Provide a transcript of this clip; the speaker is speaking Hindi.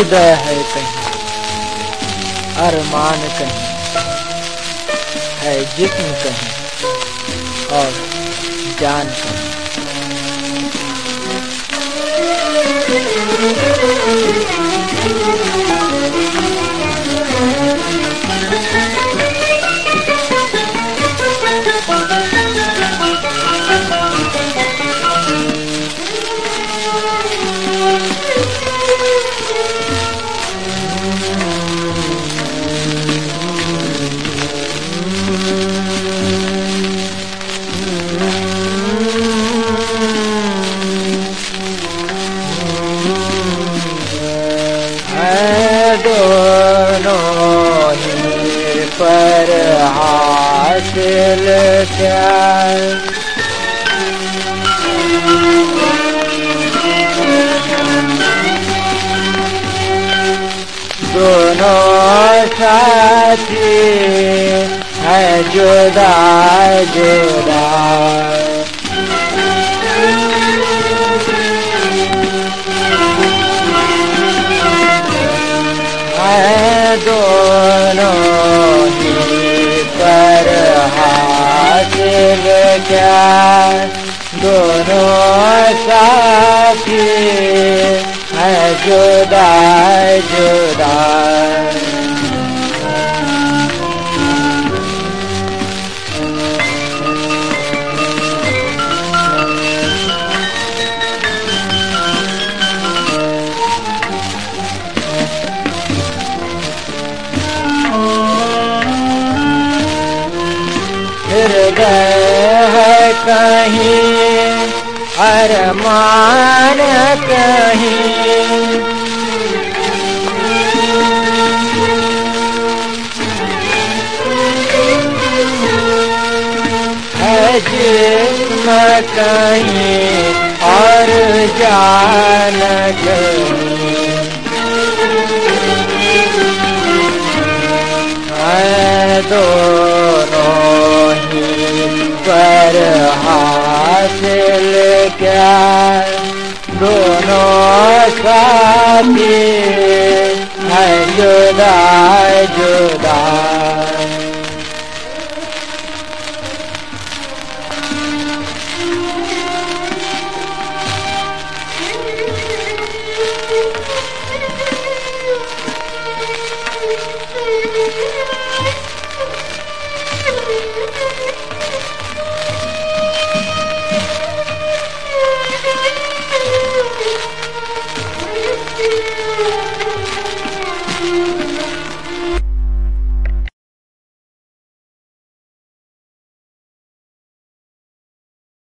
उदय है कहीं, अरमान कहीं, है जिस्म कहीं और जान कहीं। दोनों ही पर हासिल क्या, दोनों साथी है जुदा जुदा, दोनों ही पर हासिल क्या, दोनों साथी है जुदा जुदा। हृदय है कहीं, अरमान कहीं, है जिस्म कहीं और जान कहीं, है दोनों पर हासिल क्या, दोनों साथी है जुदा जुदा।